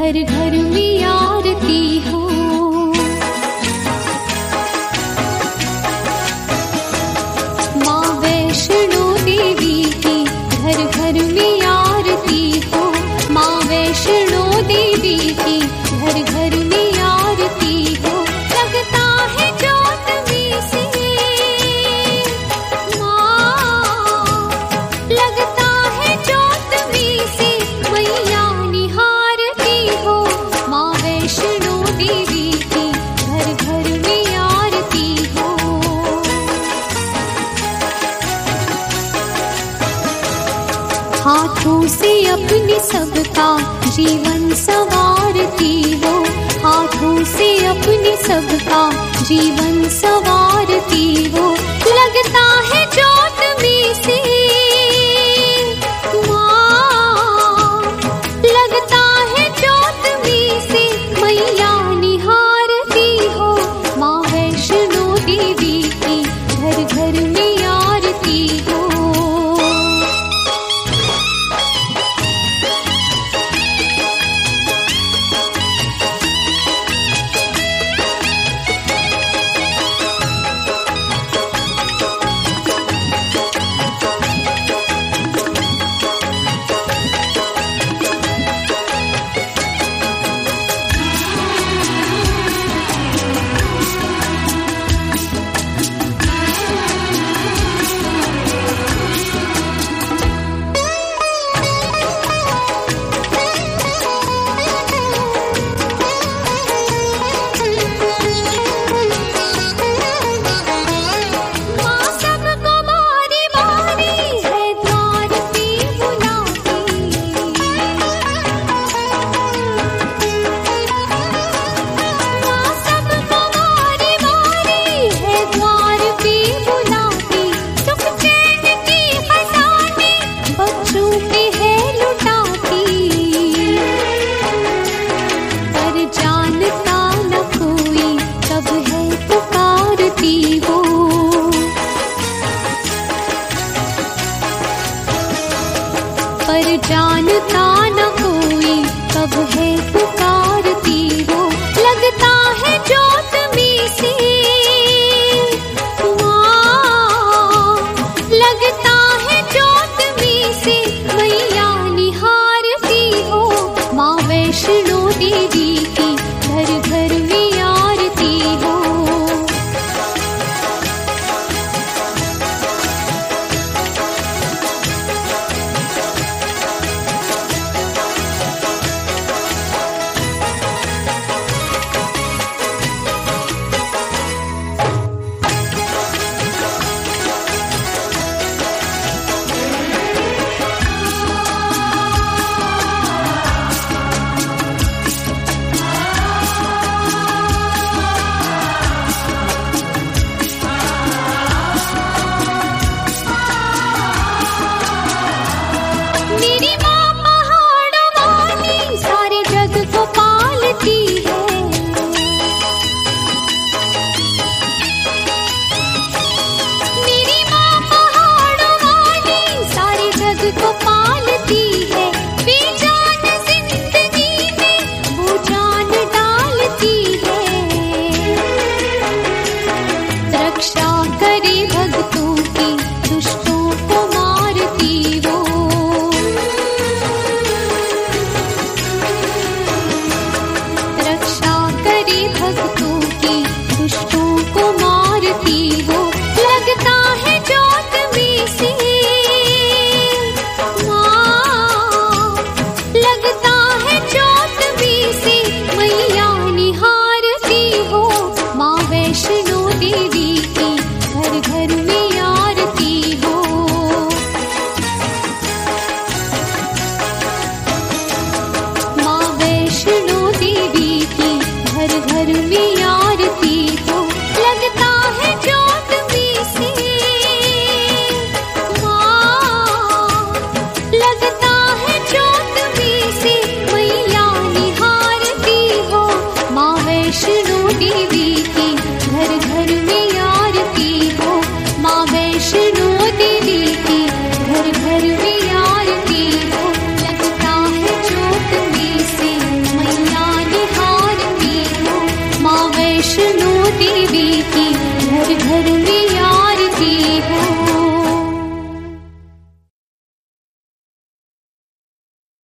घर घर में आरती हो। माँ वैष्णो देवी की घर घर में आरती हो। माँ वैष्णो देवी की घर घर में आरती हो। लगता है जोत में से माँ, लगता है जोत में से मैया निहारती हो। माँ वैष्णो देवी की घर घर में आरती हो। हाथों से अपने सबका जीवन संवारती हो। हाथों से अपने सबका जीवन संवारती हो। लगता है जोत में से माँ, लगता है जोत में से मैया निहारती हो। माँ वैष्णो देवी की घर घर में आरती हो। पर जानता न कोई कब है पुकारती हो। लगता है जोत में से